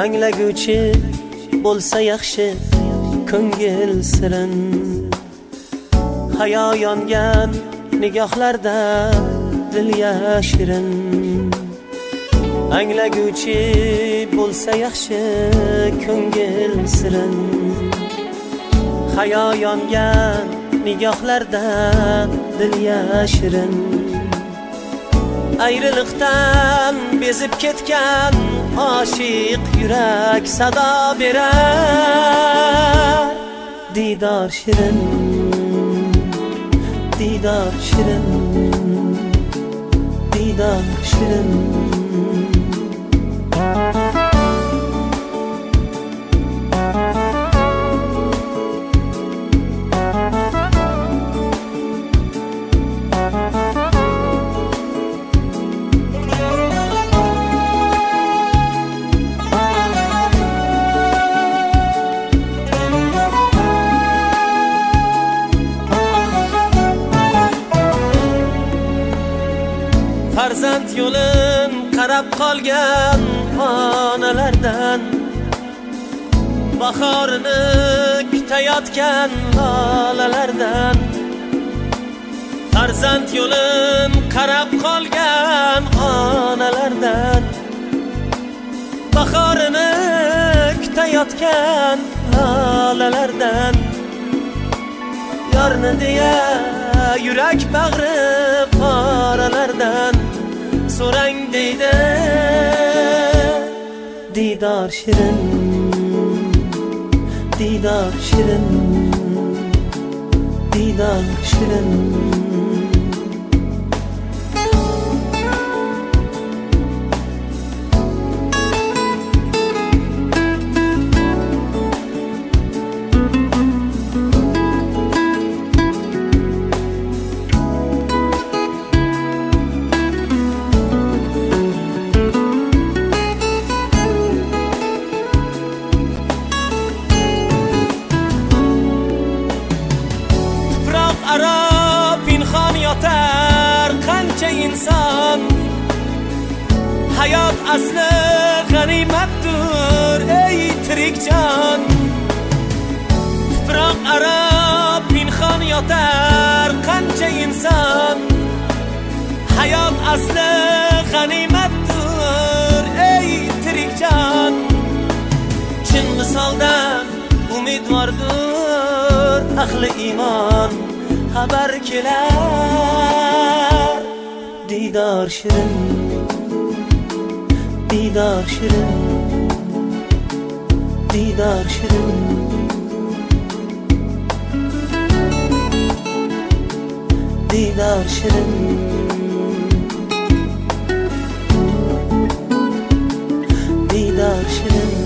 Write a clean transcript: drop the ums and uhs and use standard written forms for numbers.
anglaguvchi bo'lsa yaxshi ko'ngil sirin. Hayo yongan nigohlarda dil yashirin. Anglaguvchi bo'lsa yaxshi ko'ngil sirin. Hayo yongan nigohlarda dil yashirin. Ayriliqdan bezib ketgan oshiq yurak sado berar. Didor shirin, didor shirin, didor shirin. Farzand yo'lin qarab qolgan onalardan, bahorini kutayotgan lolalardan. Farzand yo'lin qarab qolgan onalardan, bahorini kutayotgan lolalardan. Yorni deya yurak bag'ri poralardan so'rang deydi. Didor shirin, didor shirin, didor shirin. Pinhon yotar qancha inson. Hayot asli g'animatdir ey tirik jon. Tuproq aro pinhon yotar qancha inson. Hayot asli g'animatdir ey tirik jon. Chin misoldan umidvordir ahli iymon. Xabar kelar didor shirin, didor shirin, didor shirin. Didor shirin, didor shirin.